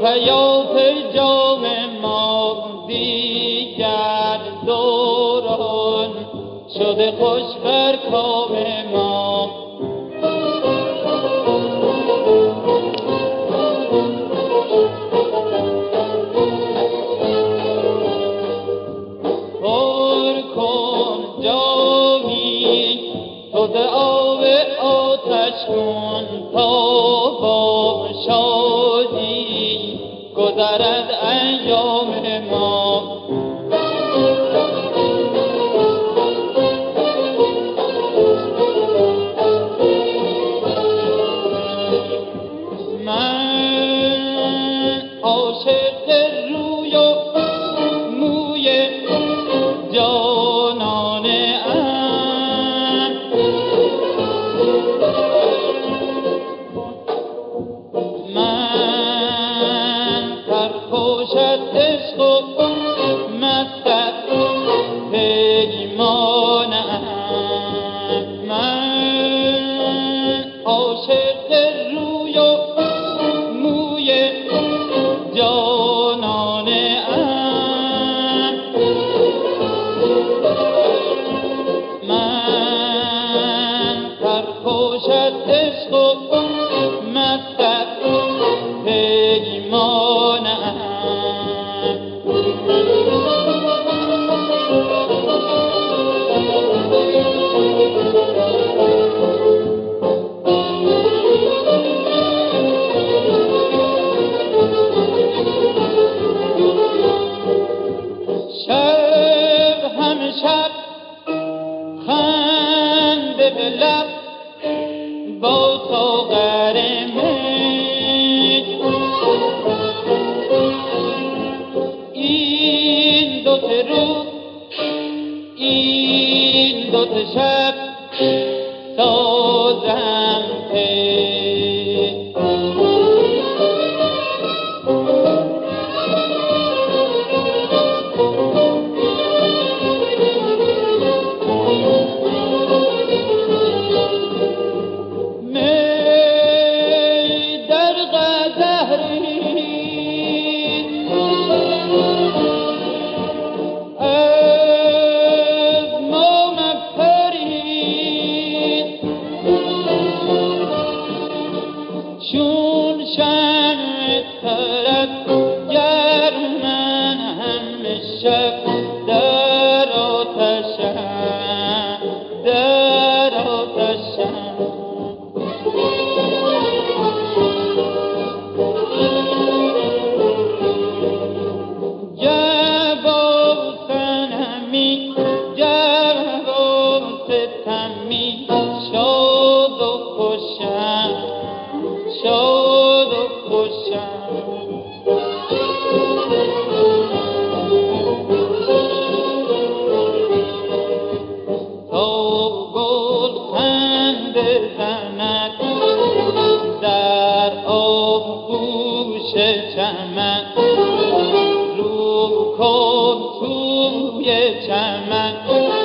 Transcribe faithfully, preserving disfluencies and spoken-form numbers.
حیات جام ما دیگر دوران شده خوش بر کام ما. پر کن جامی تو ز آب آتش کن تا با شادی گذرد ایام ما. من عاشق روی و موی جانانه ام، من سرخوش از عشق و مست از پیمانه ام. من عاشق روی و موی جانانه ام، من سرخوش از عشق و مست از پیمانه ام. شب همه شب خنده به لب با ساغر می، این دو سه روز این دو سه شب سازم پی. چون شمع طرف گر من همه شب در آتشم در آتشم. جواب صنمی جواب ستمی شاد و خوشم شاد و خوشم. تا گل خنده زند در آغوش چمن، رو کن توی چمن